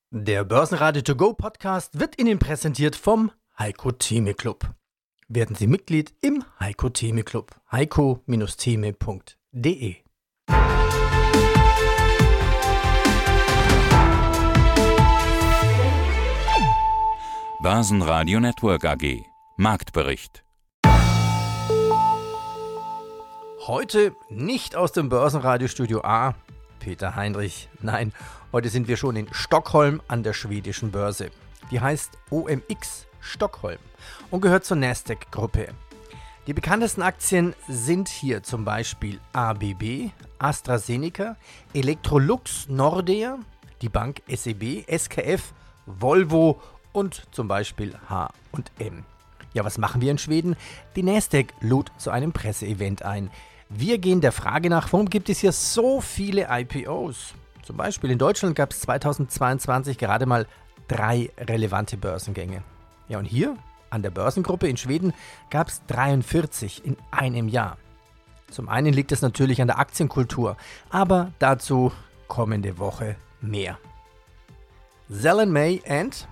Der Börsenradio To Go Podcast wird Ihnen präsentiert vom Heiko Theme Club. Werden Sie Mitglied im Heiko Theme Club. heiko-theme.de. Börsenradio Network AG. Marktbericht. Heute nicht aus dem Börsenradiostudio A, Peter Heinrich. Nein, heute sind wir schon in Stockholm an der schwedischen Börse. Die heißt OMX Stockholm und gehört zur Nasdaq-Gruppe. Die bekanntesten Aktien sind hier zum Beispiel ABB, AstraZeneca, Electrolux, Nordea, die Bank SEB, SKF, Volvo und zum Beispiel H&M. Ja, was machen wir in Schweden? Die Nasdaq lud zu einem Presseevent ein. Wir gehen der Frage nach, warum gibt es hier so viele IPOs? Zum Beispiel in Deutschland gab es 2022 gerade mal 3 relevante Börsengänge. Ja, und hier an der Börsengruppe in Schweden gab es 43 in einem Jahr. Zum einen liegt es natürlich an der Aktienkultur, aber dazu kommende Woche mehr. Zelen May and...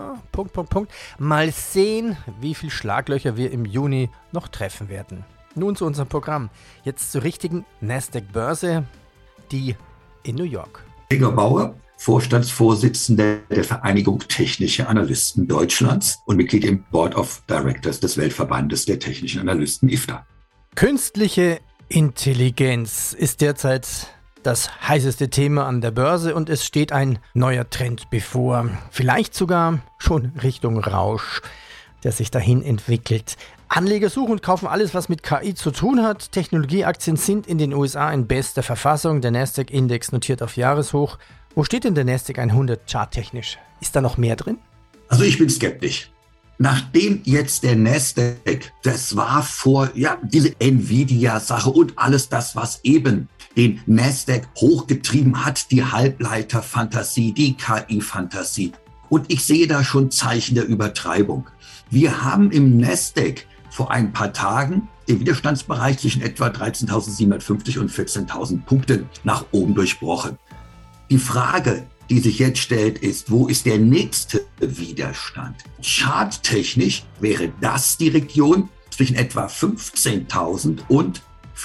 Mal sehen, wie viele Schlaglöcher wir im Juni noch treffen werden. Nun zu unserem Programm. Jetzt zur richtigen Nasdaq-Börse, die in New York. Gregor Bauer, Vorstandsvorsitzender der Vereinigung Technische Analysten Deutschlands und Mitglied im Board of Directors des Weltverbandes der Technischen Analysten IFTA. Künstliche Intelligenz ist derzeit das heißeste Thema an der Börse und es steht ein neuer Trend bevor. Vielleicht sogar schon Richtung Rausch, der sich dahin entwickelt. Anleger suchen und kaufen alles, was mit KI zu tun hat. Technologieaktien sind in den USA in bester Verfassung. Der Nasdaq-Index notiert auf Jahreshoch. Wo steht denn der Nasdaq 100 charttechnisch? Ist da noch mehr drin? Also ich bin skeptisch. Nachdem jetzt der Nasdaq, das war diese Nvidia-Sache und alles das, was eben den Nasdaq hochgetrieben hat, die Halbleiter-Fantasie, die KI-Fantasie. Und ich sehe da schon Zeichen der Übertreibung. Wir haben im Nasdaq vor ein paar Tagen den Widerstandsbereich zwischen etwa 13.750 und 14.000 Punkten nach oben durchbrochen. Die Frage, die sich jetzt stellt, ist, wo ist der nächste Widerstand? Charttechnisch wäre das die Region zwischen etwa 15.000 und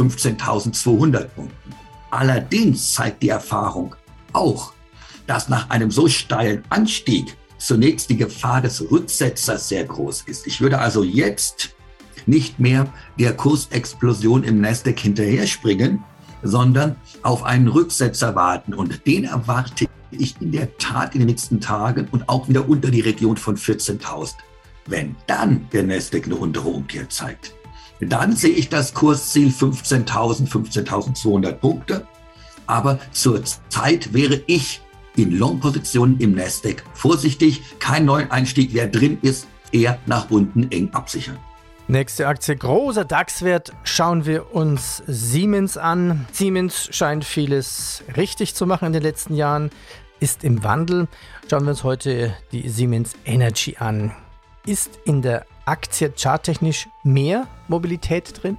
15.200 Punkten. Allerdings zeigt die Erfahrung auch, dass nach einem so steilen Anstieg zunächst die Gefahr des Rücksetzers sehr groß ist. Ich würde also jetzt nicht mehr der Kursexplosion im Nasdaq hinterher springen, sondern auf einen Rücksetzer warten. Und den erwarte ich in der Tat in den nächsten Tagen und auch wieder unter die Region von 14.000. Wenn dann der Nasdaq eine untere Umkehr zeigt, dann sehe ich das Kursziel 15.000, 15.200 Punkte. Aber zurzeit wäre ich in Long-Positionen im Nasdaq vorsichtig. Kein neuen Einstieg, wer drin ist, eher nach unten eng absichern. Nächste Aktie, großer DAX-Wert, schauen wir uns Siemens an. Siemens scheint vieles richtig zu machen in den letzten Jahren, ist im Wandel. Schauen wir uns heute die Siemens Energy an. Ist in der Aktie charttechnisch mehr Mobilität drin?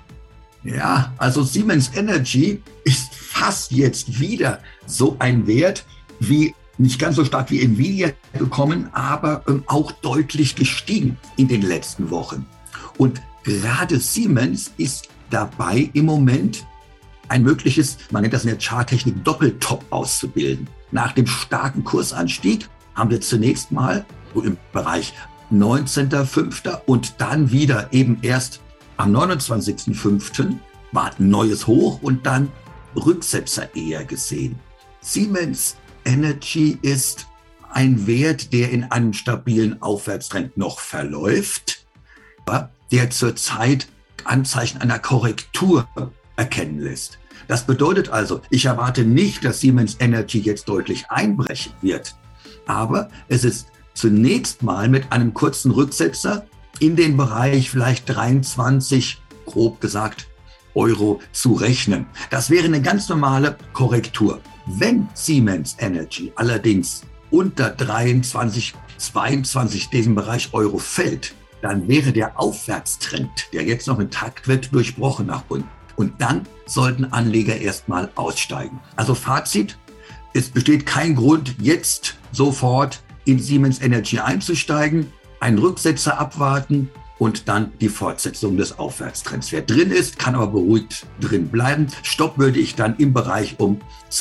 Ja, also Siemens Energy ist fast jetzt wieder so ein Wert wie, nicht ganz so stark wie Nvidia gekommen, aber auch deutlich gestiegen in den letzten Wochen. Und gerade Siemens ist dabei im Moment ein mögliches, man nennt das in der Charttechnik, Doppeltop auszubilden. Nach dem starken Kursanstieg haben wir zunächst mal so im Bereich 19.05. und dann wieder eben erst am 29.05. war ein neues Hoch und dann Rücksetzer eher gesehen. Siemens Energy ist ein Wert, der in einem stabilen Aufwärtstrend noch verläuft, der zurzeit Anzeichen einer Korrektur erkennen lässt. Das bedeutet also, ich erwarte nicht, dass Siemens Energy jetzt deutlich einbrechen wird, aber es ist zunächst mal mit einem kurzen Rücksetzer in den Bereich vielleicht 23, grob gesagt, Euro zu rechnen. Das wäre eine ganz normale Korrektur. Wenn Siemens Energy allerdings unter 23, 22 diesem Bereich Euro fällt, dann wäre der Aufwärtstrend, der jetzt noch intakt wird, durchbrochen nach unten. Und dann sollten Anleger erstmal aussteigen. Also Fazit, es besteht kein Grund, jetzt sofort in Siemens Energy einzusteigen, einen Rücksetzer abwarten und dann die Fortsetzung des Aufwärtstrends. Wer drin ist, kann aber beruhigt drin bleiben. Stopp würde ich dann im Bereich um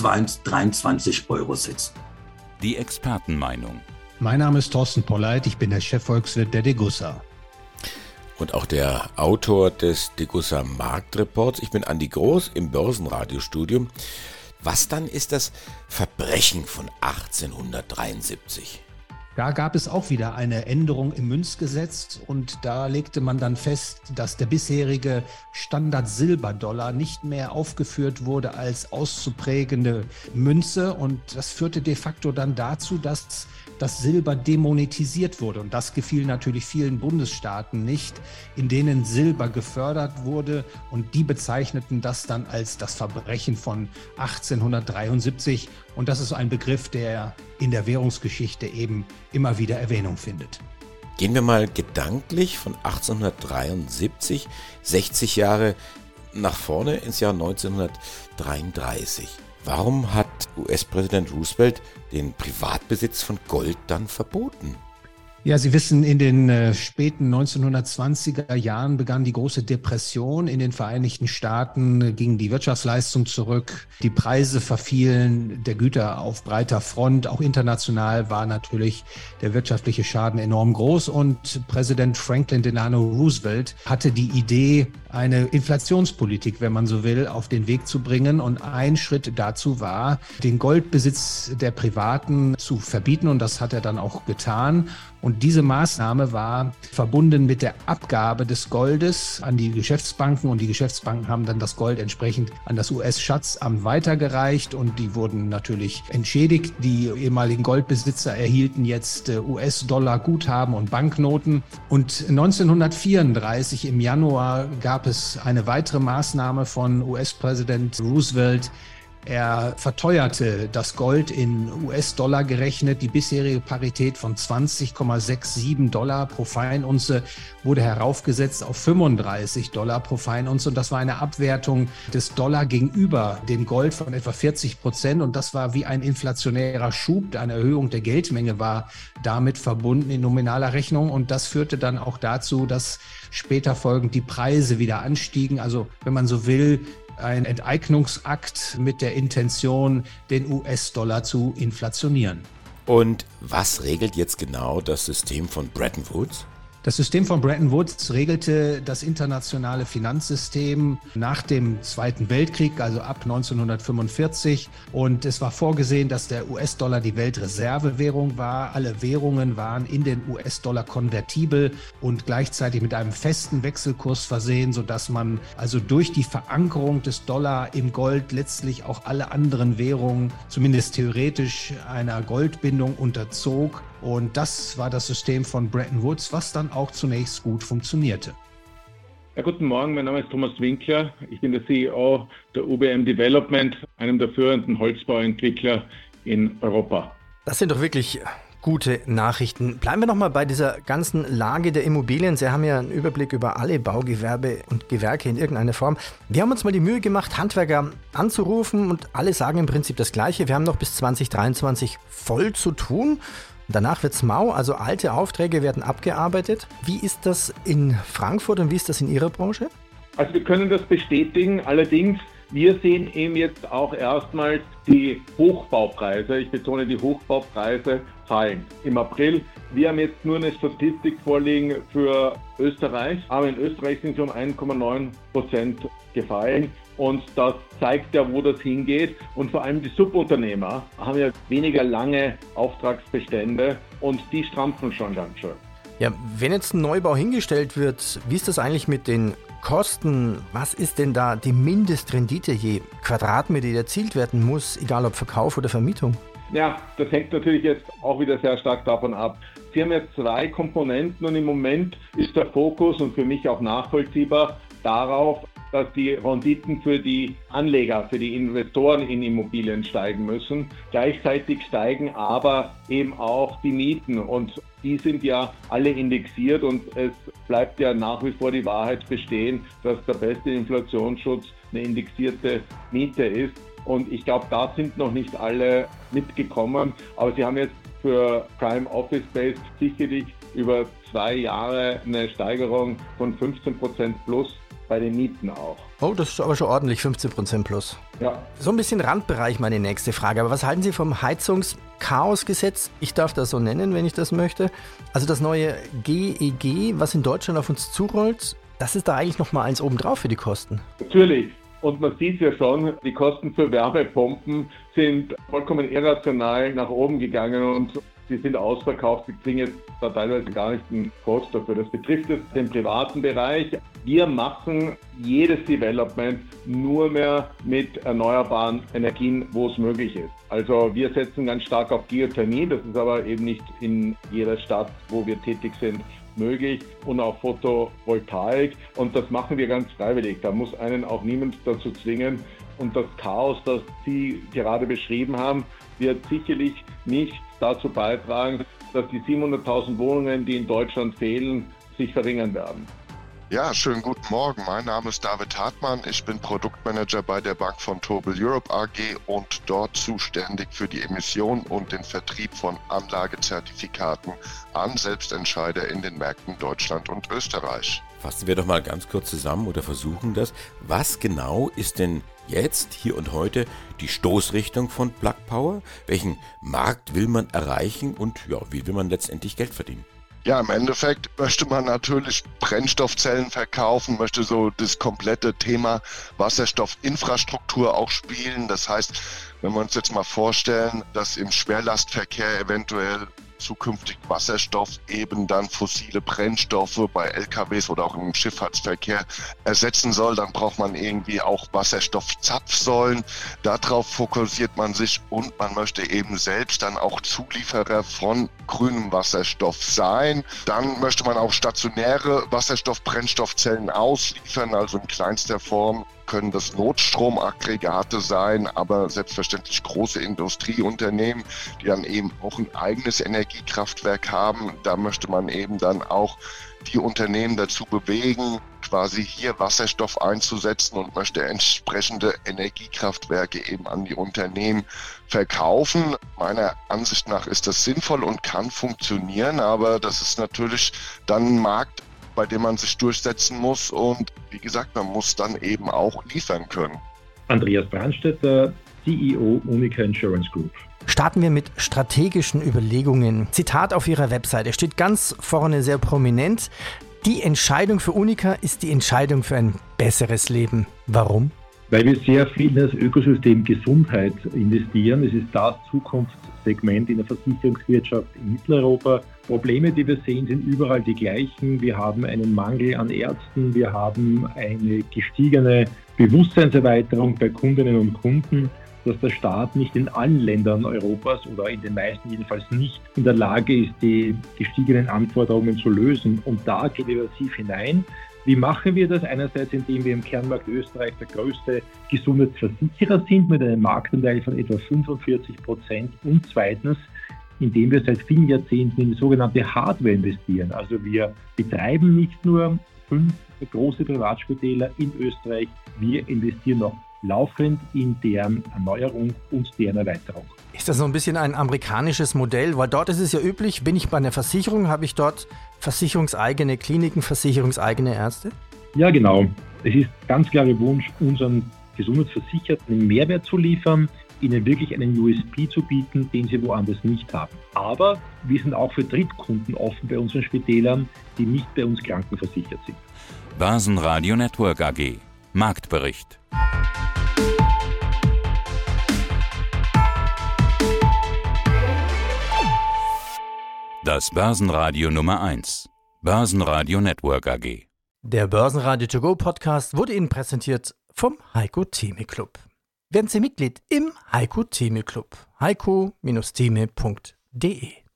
23 € setzen. Die Expertenmeinung. Mein Name ist Thorsten Polleit, ich bin der Chefvolkswirt der Degussa. Und auch der Autor des Degussa Marktreports. Ich bin Andi Groß im Börsenradiostudium. Was dann ist das Verbrechen von 1873? Da gab es auch wieder eine Änderung im Münzgesetz und da legte man dann fest, dass der bisherige Standard-Silberdollar nicht mehr aufgeführt wurde als auszuprägende Münze und das führte de facto dann dazu, dass das Silber demonetisiert wurde. Und das gefiel natürlich vielen Bundesstaaten nicht, in denen Silber gefördert wurde. Und die bezeichneten das dann als das Verbrechen von 1873. Und das ist ein Begriff, der in der Währungsgeschichte eben immer wieder Erwähnung findet. Gehen wir mal gedanklich von 1873, 60 Jahre nach vorne ins Jahr 1933. Warum hat US-Präsident Roosevelt den Privatbesitz von Gold dann verboten? Ja, Sie wissen, in den späten 1920er Jahren begann die große Depression in den Vereinigten Staaten, ging die Wirtschaftsleistung zurück, die Preise verfielen der Güter auf breiter Front, auch international war natürlich der wirtschaftliche Schaden enorm groß und Präsident Franklin Delano Roosevelt hatte die Idee, eine Inflationspolitik, wenn man so will, auf den Weg zu bringen und ein Schritt dazu war, den Goldbesitz der Privaten zu verbieten und das hat er dann auch getan. Und diese Maßnahme war verbunden mit der Abgabe des Goldes an die Geschäftsbanken und die Geschäftsbanken haben dann das Gold entsprechend an das US-Schatzamt weitergereicht und die wurden natürlich entschädigt. Die ehemaligen Goldbesitzer erhielten jetzt US-Dollar-Guthaben und Banknoten. Und 1934 im Januar gab es eine weitere Maßnahme von US-Präsident Roosevelt. Er verteuerte das Gold in US-Dollar gerechnet. Die bisherige Parität von $20,67 pro Feinunze wurde heraufgesetzt auf $35 pro Feinunze. Und das war eine Abwertung des Dollar gegenüber dem Gold von etwa 40%. Und das war wie ein inflationärer Schub. Eine Erhöhung der Geldmenge war damit verbunden in nominaler Rechnung. Und das führte dann auch dazu, dass später folgend die Preise wieder anstiegen. Also, wenn man so will, ein Enteignungsakt mit der Intention, den US-Dollar zu inflationieren. Und was regelt jetzt genau das System von Bretton Woods? Das System von Bretton Woods regelte das internationale Finanzsystem nach dem Zweiten Weltkrieg, also ab 1945. Und es war vorgesehen, dass der US-Dollar die Weltreservewährung war. Alle Währungen waren in den US-Dollar konvertibel und gleichzeitig mit einem festen Wechselkurs versehen, sodass man also durch die Verankerung des Dollar im Gold letztlich auch alle anderen Währungen, zumindest theoretisch, einer Goldbindung unterzog. Und das war das System von Bretton Woods, was dann auch zunächst gut funktionierte. Ja, guten Morgen, mein Name ist Thomas Winkler. Ich bin der CEO der UBM Development, einem der führenden Holzbauentwickler in Europa. Das sind doch wirklich gute Nachrichten. Bleiben wir noch mal bei dieser ganzen Lage der Immobilien. Sie haben ja einen Überblick über alle Baugewerbe und Gewerke in irgendeiner Form. Wir haben uns mal die Mühe gemacht, Handwerker anzurufen und alle sagen im Prinzip das Gleiche. Wir haben noch bis 2023 voll zu tun. Danach wird's mau, also alte Aufträge werden abgearbeitet. Wie ist das in Frankfurt und wie ist das in Ihrer Branche? Also wir können das bestätigen, allerdings wir sehen eben jetzt auch erstmals die Hochbaupreise, ich betone die Hochbaupreise, fallen im April. Wir haben jetzt nur eine Statistik vorliegen für Österreich, aber in Österreich sind sie um 1,9% gefallen. Und das zeigt ja, wo das hingeht. Und vor allem die Subunternehmer haben ja weniger lange Auftragsbestände und die strampfen schon ganz schön. Ja, wenn jetzt ein Neubau hingestellt wird, wie ist das eigentlich mit den Kosten? Was ist denn da die Mindestrendite je Quadratmeter, die erzielt werden muss, egal ob Verkauf oder Vermietung? Ja, das hängt natürlich jetzt auch wieder sehr stark davon ab. Sie haben jetzt zwei Komponenten und im Moment ist der Fokus und für mich auch nachvollziehbar darauf, dass die Renditen für die Anleger, für die Investoren in Immobilien steigen müssen. Gleichzeitig steigen aber eben auch die Mieten und die sind ja alle indexiert und es bleibt ja nach wie vor die Wahrheit bestehen, dass der beste Inflationsschutz eine indexierte Miete ist. Und ich glaube, da sind noch nicht alle mitgekommen. Aber sie haben jetzt für Prime Office Space sicherlich über 2 Jahre eine Steigerung von 15% plus bei den Mieten auch. Oh, das ist aber schon ordentlich, 15% plus. Ja. So ein bisschen Randbereich meine nächste Frage. Aber was halten Sie vom Heizungschaosgesetz? Ich darf das so nennen, wenn ich das möchte. Also das neue GEG, was in Deutschland auf uns zurollt, das ist da eigentlich nochmal eins obendrauf für die Kosten. Natürlich. Und man sieht ja schon, die Kosten für Wärmepumpen sind vollkommen irrational nach oben gegangen und sie sind ausverkauft. Sie kriegen jetzt da teilweise gar nicht einen Quote dafür. Das betrifft jetzt den privaten Bereich. Wir machen jedes Development nur mehr mit erneuerbaren Energien, wo es möglich ist. Also wir setzen ganz stark auf Geothermie. Das ist aber eben nicht in jeder Stadt, wo wir tätig sind, möglich, und auch Photovoltaik, und das machen wir ganz freiwillig. Da muss einen auch niemand dazu zwingen, und das Chaos, das Sie gerade beschrieben haben, wird sicherlich nicht dazu beitragen, dass die 700.000 Wohnungen, die in Deutschland fehlen, sich verringern werden. Ja, schönen guten Morgen. Mein Name ist David Hartmann. Ich bin Produktmanager bei der Bank Vontobel Europe AG und dort zuständig für die Emission und den Vertrieb von Anlagezertifikaten an Selbstentscheider in den Märkten Deutschland und Österreich. Fassen wir doch mal ganz kurz zusammen oder versuchen das. Was genau ist denn jetzt, hier und heute, die Stoßrichtung von Plug Power? Welchen Markt will man erreichen und wie will man letztendlich Geld verdienen? Ja, im Endeffekt möchte man natürlich Brennstoffzellen verkaufen, möchte so das komplette Thema Wasserstoffinfrastruktur auch spielen. Das heißt, wenn wir uns jetzt mal vorstellen, dass im Schwerlastverkehr eventuell zukünftig Wasserstoff eben dann fossile Brennstoffe bei LKWs oder auch im Schifffahrtsverkehr ersetzen soll, dann braucht man irgendwie auch Wasserstoffzapfsäulen. Darauf fokussiert man sich und man möchte eben selbst dann auch Zulieferer von grünem Wasserstoff sein. Dann möchte man auch stationäre Wasserstoff-Brennstoffzellen ausliefern, also in kleinster Form. Können das Notstromaggregate sein, aber selbstverständlich große Industrieunternehmen, die dann eben auch ein eigenes Energiekraftwerk haben. Da möchte man eben dann auch die Unternehmen dazu bewegen, quasi hier Wasserstoff einzusetzen und möchte entsprechende Energiekraftwerke eben an die Unternehmen verkaufen. Meiner Ansicht nach ist das sinnvoll und kann funktionieren, aber das ist natürlich dann ein Markt, bei dem man sich durchsetzen muss, und wie gesagt, man muss dann eben auch liefern können. Andreas Brandstätter, CEO Unica Insurance Group. Starten wir mit strategischen Überlegungen. Zitat auf Ihrer Webseite steht ganz vorne sehr prominent: Die Entscheidung für Unica ist die Entscheidung für ein besseres Leben. Warum? Weil wir sehr viel in das Ökosystem Gesundheit investieren. Es ist das Zukunftssegment in der Versicherungswirtschaft in Mitteleuropa. Probleme, die wir sehen, sind überall die gleichen. Wir haben einen Mangel an Ärzten, wir haben eine gestiegene Bewusstseinserweiterung bei Kundinnen und Kunden, dass der Staat nicht in allen Ländern Europas oder in den meisten jedenfalls nicht in der Lage ist, die gestiegenen Anforderungen zu lösen. Und da geht wir massiv hinein. Wie machen wir das? Einerseits, indem wir im Kernmarkt Österreich der größte Gesundheitsversicherer sind mit einem Marktanteil von etwa 45%, und zweitens, indem wir seit vielen Jahrzehnten in die sogenannte Hardware investieren. Also wir betreiben nicht nur 5 große Privatspitäler in Österreich, wir investieren auch laufend in deren Erneuerung und deren Erweiterung. Ist das so ein bisschen ein amerikanisches Modell? Weil dort ist es ja üblich, bin ich bei einer Versicherung, habe ich dort versicherungseigene Kliniken, versicherungseigene Ärzte? Ja, genau. Es ist ganz klarer Wunsch, unseren Gesundheitsversicherten einen Mehrwert zu liefern, ihnen wirklich einen USP zu bieten, den sie woanders nicht haben. Aber wir sind auch für Drittkunden offen bei unseren Spitälern, die nicht bei uns krankenversichert sind. Börsenradio Network AG. Marktbericht. Das Börsenradio Nummer 1. Börsenradio Network AG. Der Börsenradio To Go Podcast wurde Ihnen präsentiert vom Heiko Theme Club. Werden Sie Mitglied im Heiko Theme Club. heiko-theme.de